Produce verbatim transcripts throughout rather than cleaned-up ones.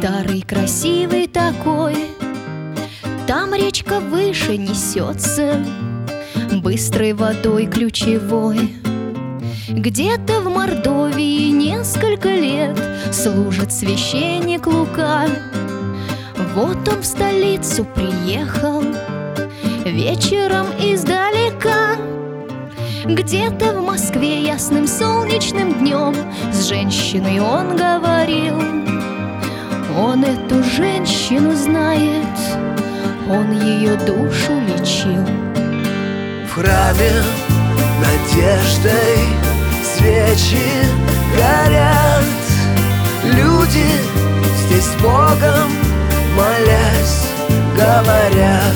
старый, красивый такой. Там речка выше несется, быстрой водой ключевой. Где-то в Мордовии несколько лет служит священник Лука. Вот он в столицу приехал вечером издалека. Где-то в Москве ясным солнечным днем с женщиной он говорил. Он эту женщину знает, он ее душу лечил. В храме надеждой свечи горят. Люди здесь Богом молясь говорят.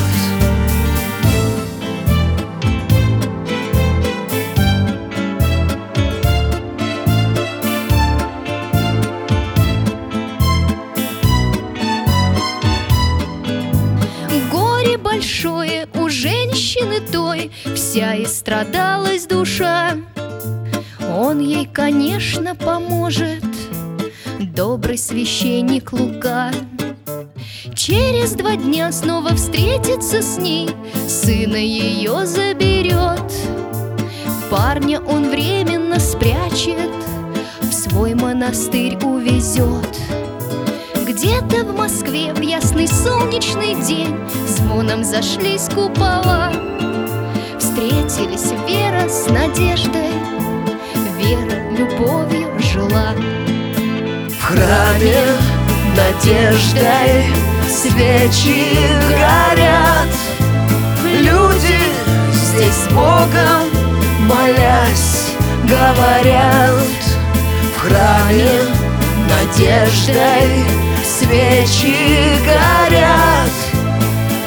Горе большое у женщины той, вся истрадалась душа. Он ей, конечно, поможет, добрый священник Лука. Через два дня снова встретится с ней, сына ее заберет. Парня он временно спрячет, в свой монастырь увезет. Где-то в Москве в ясный солнечный день звоном зашлись купола. Встретились Вера с Надеждой, Вера любовью жила. В храме надеждой свечи горят. Люди здесь Богом молясь говорят. В храме надеждой свечи горят.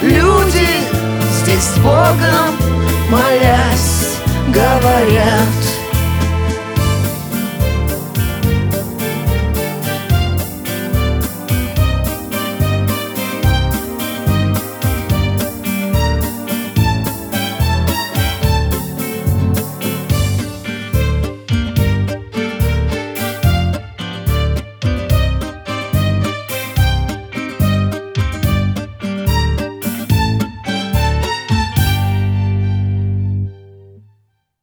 Люди здесь Богом молясь говорят.